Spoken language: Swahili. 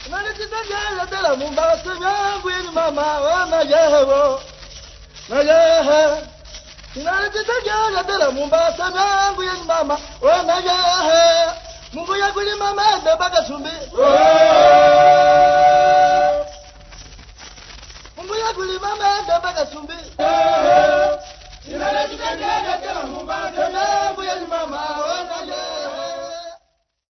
Nalititagala dela mumbasa yangu yeni mama wana yeho. Na yeho. Nalititagala dela mumbasa yangu yeni mama wana yeho. Mungu yakuli mama ende baga sumbi.